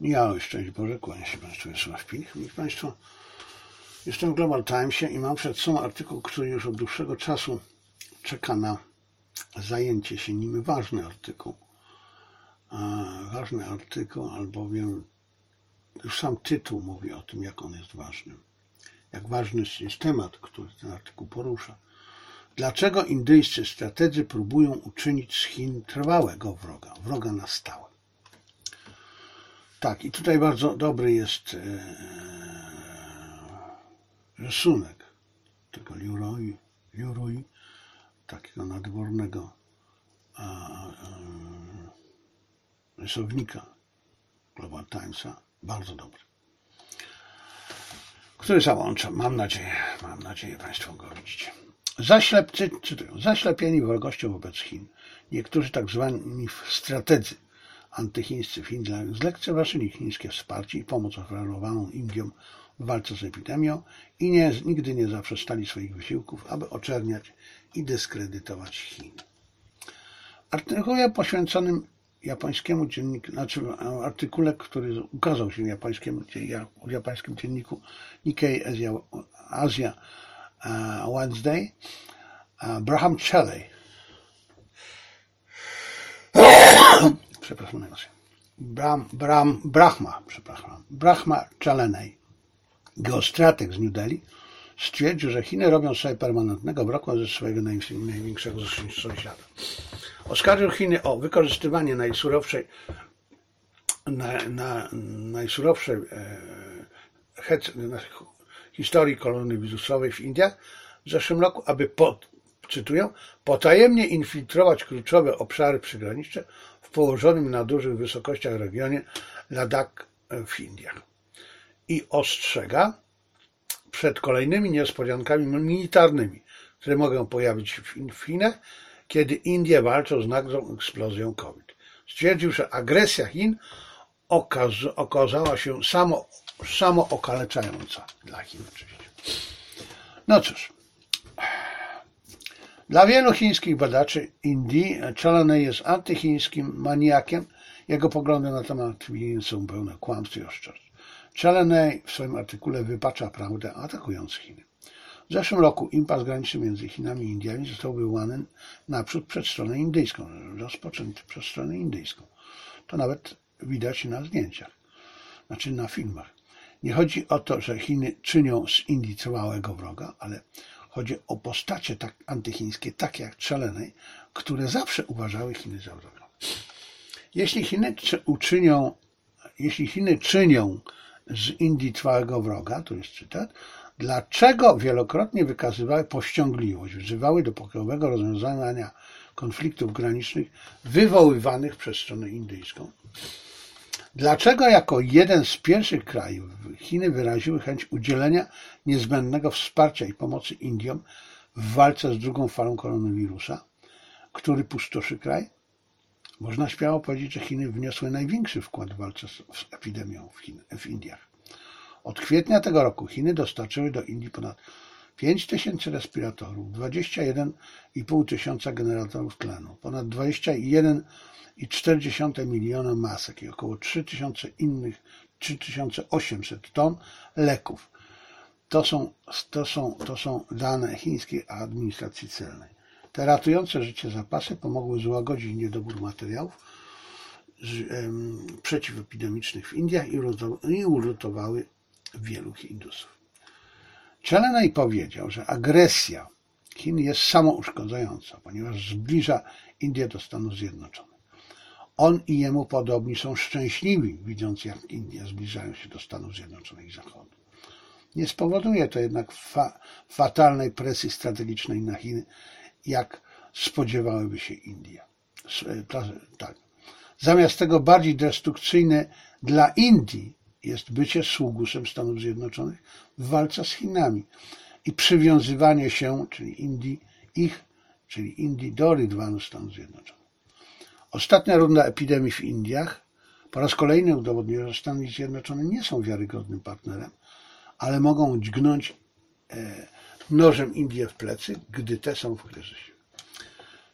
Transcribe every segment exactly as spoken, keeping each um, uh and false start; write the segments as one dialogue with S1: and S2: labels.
S1: Ja, szczęść Boże, kłaniam się Państwu, Wiesław Pich. Wiecie Państwo, jestem w Global Timesie i mam przed sobą artykuł, który już od dłuższego czasu czeka na zajęcie się nim. Ważny artykuł. Ważny artykuł, albowiem już sam tytuł mówi o tym, jak on jest ważny. Jak ważny jest temat, który ten artykuł porusza. Dlaczego indyjscy strategzy próbują uczynić z Chin trwałego wroga, wroga na stałe? Tak, i tutaj bardzo dobry jest e, rysunek tego Leroy, Leroy takiego nadwornego a, a, rysownika Global Timesa, bardzo dobry, który załączam. Mam nadzieję, mam nadzieję, Państwo go widzicie. Zaślep, cy, cytują, zaślepieni wrogością wobec Chin, niektórzy tak zwani strategzy antychińscy w Indiach zlekceważyli chińskie wsparcie i pomoc oferowaną Indiom w walce z epidemią i nie, nigdy nie zaprzestali swoich wysiłków, aby oczerniać i dyskredytować Chiny. Artykule poświęconym japońskiemu dzienniku, znaczy artykule, który ukazał się w japońskim, w japońskim dzienniku Nikkei Asia, Asia uh, Wednesday, uh, Braham Cheley, przepraszam, Bram, Bram, Brahma, przepraszam, Brahma Cheley, geostrateg z New Delhi, stwierdził, że Chiny robią sobie permanentnego wroga ze swojego największego sąsiada. Oskarżył Chiny o wykorzystywanie najsurowszej, na, na, najsurowszej e, hec, na historii kolonii wirusowej w Indiach w zeszłym roku, aby, po, cytuję, potajemnie infiltrować kluczowe obszary przygraniczne w położonym na dużych wysokościach regionie Ladakh w Indiach. I ostrzega przed kolejnymi niespodziankami militarnymi, które mogą pojawić się w Chinach, kiedy Indie walczą z nagłą eksplozją COVID. Stwierdził, że agresja Chin okaz okazała się samo, samo okaleczająca dla Chin oczywiście. No cóż, dla wielu chińskich badaczy Indii Cheley jest antychińskim maniakiem. Jego poglądy na temat Chin są pełne kłamstw i oszczerstw. Cheley w swoim artykule wypacza prawdę, atakując Chiny. W zeszłym roku impas graniczny między Chinami i Indiami został wywołany naprzód przez stronę indyjską, rozpoczęty przez stronę indyjską. To nawet widać na zdjęciach, znaczy na filmach. Nie chodzi o to, że Chiny czynią z Indii trwałego wroga, ale chodzi o postacie tak antychińskie, takie jak Cheley, które zawsze uważały Chiny za wroga. Jeśli Chiny uczynią, jeśli Chiny czynią z Indii trwałego wroga, to jest cytat, dlaczego wielokrotnie wykazywały powściągliwość, wzywały do pokojowego rozwiązania konfliktów granicznych wywoływanych przez stronę indyjską? Dlaczego jako jeden z pierwszych krajów Chiny wyraziły chęć udzielenia niezbędnego wsparcia i pomocy Indiom w walce z drugą falą koronawirusa, który pustoszy kraj? Można śmiało powiedzieć, że Chiny wniosły największy wkład w walce z epidemią w, Chin, w Indiach. Od kwietnia tego roku Chiny dostarczyły do Indii ponad pięć tysięcy respiratorów, dwadzieścia jeden i pół tysiąca generatorów tlenu, ponad dwadzieścia jeden i cztery dziesiąte miliona masek i około trzy tysiące innych, trzy tysiące osiemset ton leków. To są, to są, to są dane chińskiej administracji celnej. Te ratujące życie zapasy pomogły złagodzić niedobór materiałów um, przeciwepidemicznych w Indiach i uratowały wielu Hindusów. Cheley powiedział, że agresja Chin jest samouszkodzająca, ponieważ zbliża Indię do Stanów Zjednoczonych. On i jemu podobni są szczęśliwi, widząc jak Indie zbliżają się do Stanów Zjednoczonych i Zachodu. Nie spowoduje to jednak fa fatalnej presji strategicznej na Chiny, jak spodziewałyby się Indie. Tak. Zamiast tego bardziej destrukcyjne dla Indii jest bycie sługusem Stanów Zjednoczonych w walce z Chinami i przywiązywanie się, czyli Indii, ich, czyli Indii do rydwanu Stanów Zjednoczonych. Ostatnia runda epidemii w Indiach po raz kolejny udowodniła, że Stany Zjednoczone nie są wiarygodnym partnerem, ale mogą dźgnąć e, nożem Indię w plecy, gdy te są w kryzysie.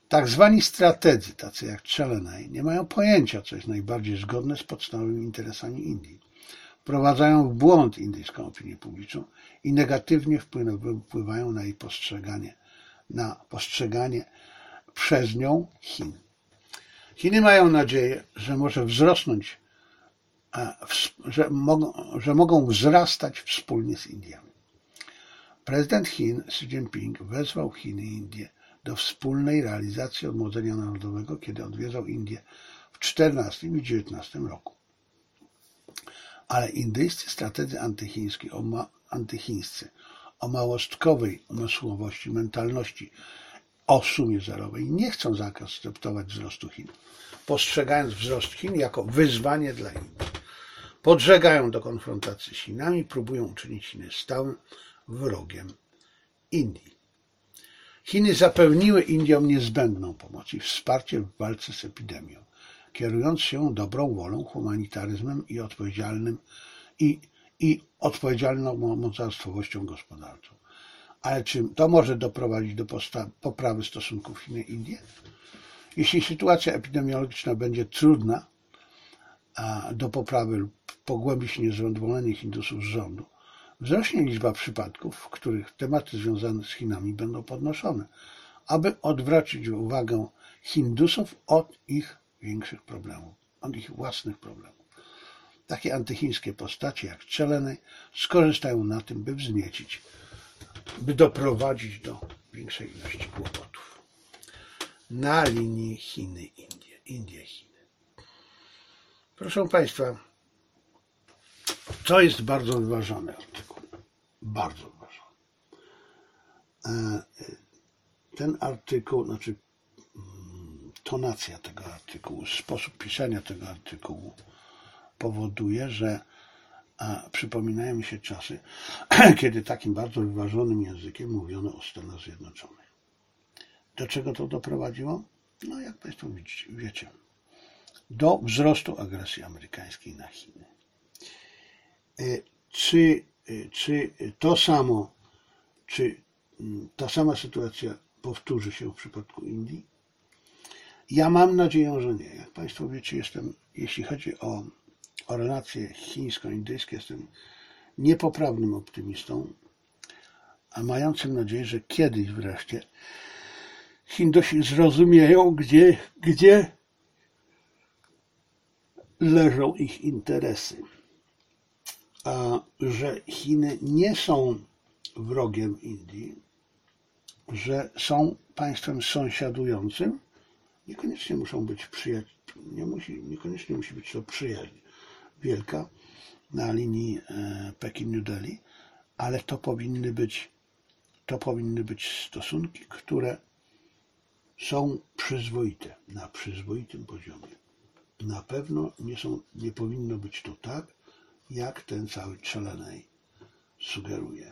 S1: Tak zwani strategzy, tacy jak Czeleney, nie mają pojęcia, co jest najbardziej zgodne z podstawowymi interesami Indii. Wprowadzają w błąd indyjską opinię publiczną i negatywnie wpływają na jej postrzeganie, na postrzeganie przez nią Chin. Chiny mają nadzieję, że może wzrosnąć, że mogą, że mogą wzrastać wspólnie z Indiami. Prezydent Chin Xi Jinping wezwał Chiny i Indie do wspólnej realizacji odmłodzenia narodowego, kiedy odwiedzał Indię w czternastym i dziewiętnastym roku. Ale indyjscy strategzy antychińscy o, ma, antychińscy o małostkowej umysłowości, mentalności o sumie zerowej nie chcą zaakceptować wzrostu Chin, postrzegając wzrost Chin jako wyzwanie dla Indii. Podżegają do konfrontacji z Chinami, próbują uczynić Chiny stałym wrogiem Indii. Chiny zapewniły Indiom niezbędną pomoc i wsparcie w walce z epidemią, kierując się dobrą wolą, humanitaryzmem i odpowiedzialnym i, i odpowiedzialną mocarstwowością gospodarczą. Ale czy to może doprowadzić do poprawy stosunków Chiny-Indie? Jeśli sytuacja epidemiologiczna będzie trudna a do poprawy lub pogłębi się niezadowolenie Hindusów z rządu, wzrośnie liczba przypadków, w których tematy związane z Chinami będą podnoszone, aby odwrócić uwagę Hindusów od ich większych problemów, od ich własnych problemów. Takie antychińskie postacie jak Czeleney skorzystają na tym, by wzniecić, by doprowadzić do większej ilości kłopotów. Na linii Chiny-Indie, Indie-Chiny. Proszę Państwa, to jest bardzo wyważony artykuł. Bardzo wyważony. Ten artykuł, znaczy tonacja tego artykułu, sposób pisania tego artykułu powoduje, że a, przypominają mi się czasy, kiedy takim bardzo wyważonym językiem mówiono o Stanach Zjednoczonych. Do czego to doprowadziło? No, jak Państwo widzicie, wiecie, do wzrostu agresji amerykańskiej na Chiny. Czy, czy to samo, czy ta sama sytuacja powtórzy się w przypadku Indii? Ja mam nadzieję, że nie. Jak Państwo wiecie, jestem, jeśli chodzi o, o relacje chińsko-indyjskie, jestem niepoprawnym optymistą, a mającym nadzieję, że kiedyś wreszcie Hindusi zrozumieją, gdzie, gdzie leżą ich interesy. A że Chiny nie są wrogiem Indii, że są państwem sąsiadującym, niekoniecznie muszą być przyjaciół, nie musi, niekoniecznie musi być to przyjaźń wielka na linii e, Pekin-New Delhi, ale to powinny być, to powinny być stosunki, które są przyzwoite, na przyzwoitym poziomie. Na pewno nie są, nie powinno być to tak, jak ten cały Czeleney sugeruje.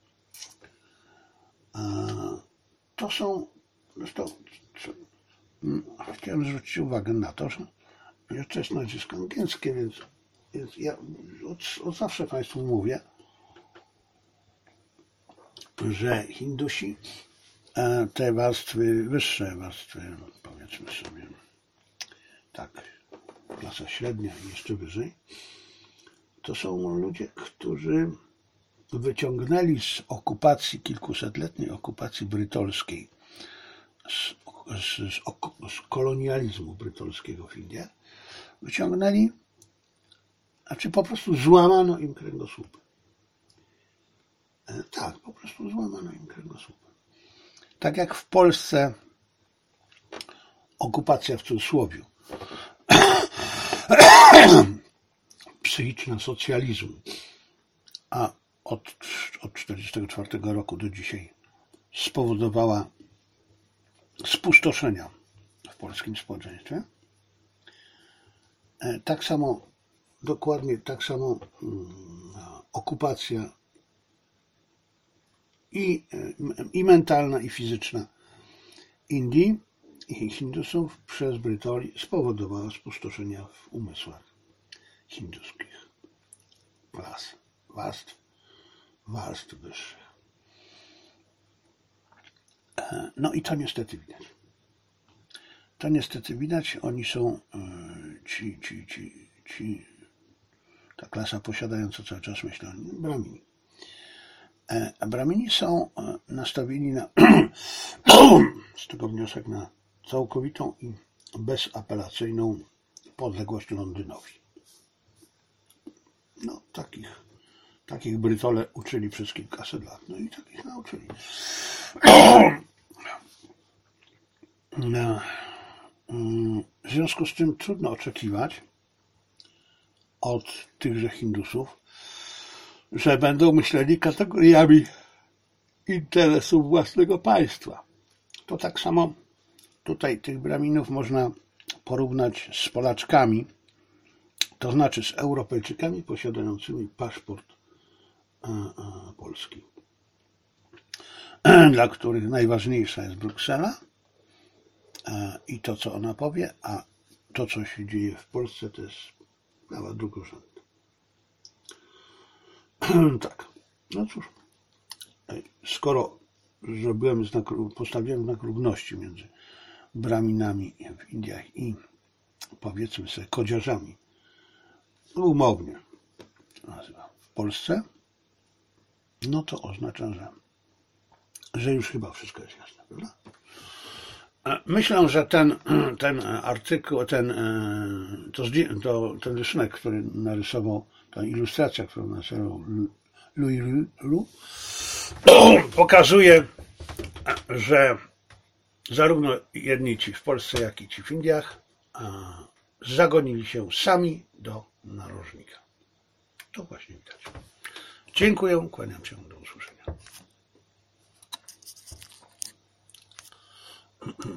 S1: To są, zresztą, chciałem zwrócić uwagę na to, że to jest nazwisko angielskie, więc, więc ja od, od zawsze Państwu mówię, że Hindusi, te warstwy, wyższe warstwy, powiedzmy sobie, tak, klasa średnia i jeszcze wyżej, to są ludzie, którzy wyciągnęli z okupacji, kilkusetletniej okupacji brytolskiej, z, z, z, z kolonializmu brytolskiego w Indiach, wyciągnęli, znaczy po prostu złamano im kręgosłup. E, tak, po prostu złamano im kręgosłup. Tak jak w Polsce okupacja w cudzysłowie psychiczna socjalizmu, a od tysiąc dziewięćset czterdziestego czwartego roku do dzisiaj spowodowała spustoszenia w polskim społeczeństwie. Tak samo, dokładnie tak samo okupacja i, i mentalna, i fizyczna Indii i Hindusów przez Brytoli spowodowała spustoszenia w umysłach hinduskich klas, warstw, warstw wyższych. No i to niestety widać. to niestety widać, oni są ci, ci, ci, ci, ta klasa posiadająca cały czas myślę, Brahmini. A Brahmini są nastawieni na, z tego wniosek na całkowitą i bezapelacyjną podległość Londynowi. No, takich, takich Brytole uczyli przez kilkaset lat, no i takich nauczyli. W związku z tym trudno oczekiwać od tychże Hindusów, że będą myśleli kategoriami interesów własnego państwa. To tak samo tutaj tych Brahminów można porównać z Polaczkami, to znaczy z Europejczykami posiadającymi paszport polski, dla których najważniejsza jest Bruksela i to, co ona powie, a to, co się dzieje w Polsce, to jest sprawa drugorzędna. Tak, no cóż, skoro zrobiłem znak, postawiłem znak równości między Brahminami w Indiach i, powiedzmy sobie, kodziarzami, umownie nazywa, w Polsce, no to oznacza, że, że już chyba wszystko jest jasne, prawda? Myślę, że ten, ten artykuł, ten, to, to, ten rysunek, który narysował, ta ilustracja, którą narysował Louis Roux, pokazuje, że zarówno jedni ci w Polsce, jak i ci w Indiach zagonili się sami do narożnika. To właśnie widać. Dziękuję, kłaniam się, do usłyszenia.